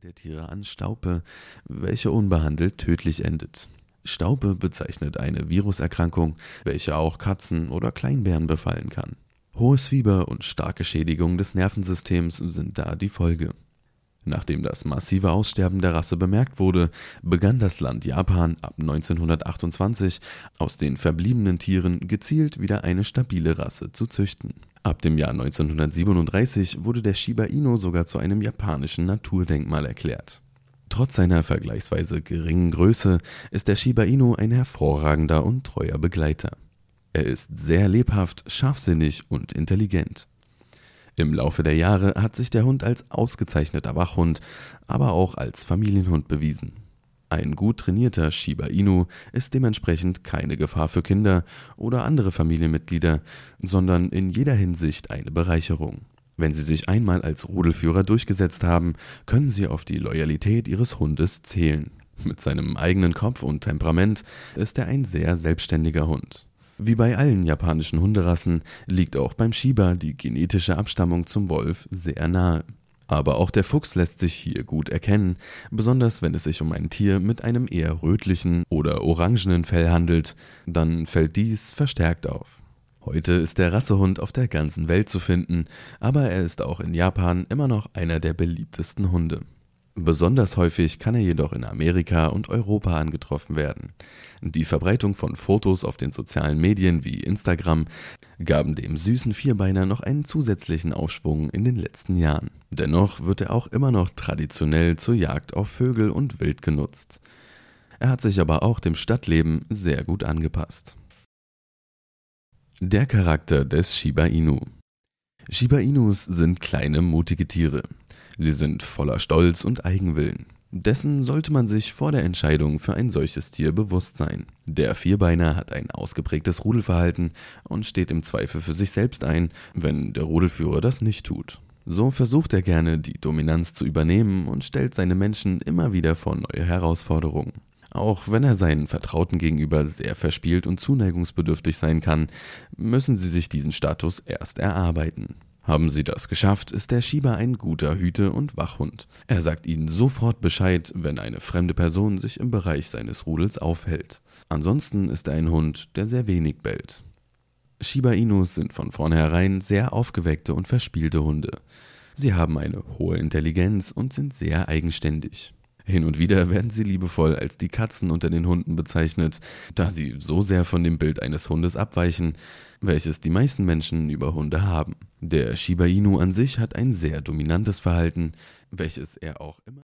Krankheit der Tiere an Staupe, welche unbehandelt tödlich endet. Staupe bezeichnet eine Viruserkrankung, welche auch Katzen oder Kleinbären befallen kann. Hohes Fieber und starke Schädigung des Nervensystems sind da die Folge. Nachdem das massive Aussterben der Rasse bemerkt wurde, begann das Land Japan ab 1928 aus den verbliebenen Tieren gezielt wieder eine stabile Rasse zu züchten. Ab dem Jahr 1937 wurde der Shiba Inu sogar zu einem japanischen Naturdenkmal erklärt. Trotz seiner vergleichsweise geringen Größe ist der Shiba Inu ein hervorragender und treuer Begleiter. Er ist sehr lebhaft, scharfsinnig und intelligent. Im Laufe der Jahre hat sich der Hund als ausgezeichneter Wachhund, aber auch als Familienhund bewiesen. Ein gut trainierter Shiba Inu ist dementsprechend keine Gefahr für Kinder oder andere Familienmitglieder, sondern in jeder Hinsicht eine Bereicherung. Wenn Sie sich einmal als Rudelführer durchgesetzt haben, können Sie auf die Loyalität Ihres Hundes zählen. Mit seinem eigenen Kopf und Temperament ist er ein sehr selbstständiger Hund. Wie bei allen japanischen Hunderassen liegt auch beim Shiba die genetische Abstammung zum Wolf sehr nahe. Aber auch der Fuchs lässt sich hier gut erkennen, besonders wenn es sich um ein Tier mit einem eher rötlichen oder orangenen Fell handelt, dann fällt dies verstärkt auf. Heute ist der Rassehund auf der ganzen Welt zu finden, aber er ist auch in Japan immer noch einer der beliebtesten Hunde. Besonders häufig kann er jedoch in Amerika und Europa angetroffen werden. Die Verbreitung von Fotos auf den sozialen Medien wie Instagram gaben dem süßen Vierbeiner noch einen zusätzlichen Aufschwung in den letzten Jahren. Dennoch wird er auch immer noch traditionell zur Jagd auf Vögel und Wild genutzt. Er hat sich aber auch dem Stadtleben sehr gut angepasst. Der Charakter des Shiba Inu. Shiba Inus sind kleine, mutige Tiere. Sie sind voller Stolz und Eigenwillen. Dessen sollte man sich vor der Entscheidung für ein solches Tier bewusst sein. Der Vierbeiner hat ein ausgeprägtes Rudelverhalten und steht im Zweifel für sich selbst ein, wenn der Rudelführer das nicht tut. So versucht er gerne, die Dominanz zu übernehmen und stellt seine Menschen immer wieder vor neue Herausforderungen. Auch wenn er seinen Vertrauten gegenüber sehr verspielt und zuneigungsbedürftig sein kann, müssen sie sich diesen Status erst erarbeiten. Haben sie das geschafft, ist der Shiba ein guter Hüte- und Wachhund. Er sagt ihnen sofort Bescheid, wenn eine fremde Person sich im Bereich seines Rudels aufhält. Ansonsten ist er ein Hund, der sehr wenig bellt. Shiba Inus sind von vornherein sehr aufgeweckte und verspielte Hunde. Sie haben eine hohe Intelligenz und sind sehr eigenständig. Hin und wieder werden sie liebevoll als die Katzen unter den Hunden bezeichnet, da sie so sehr von dem Bild eines Hundes abweichen, welches die meisten Menschen über Hunde haben. Der Shiba Inu an sich hat ein sehr dominantes Verhalten, welches er auch immer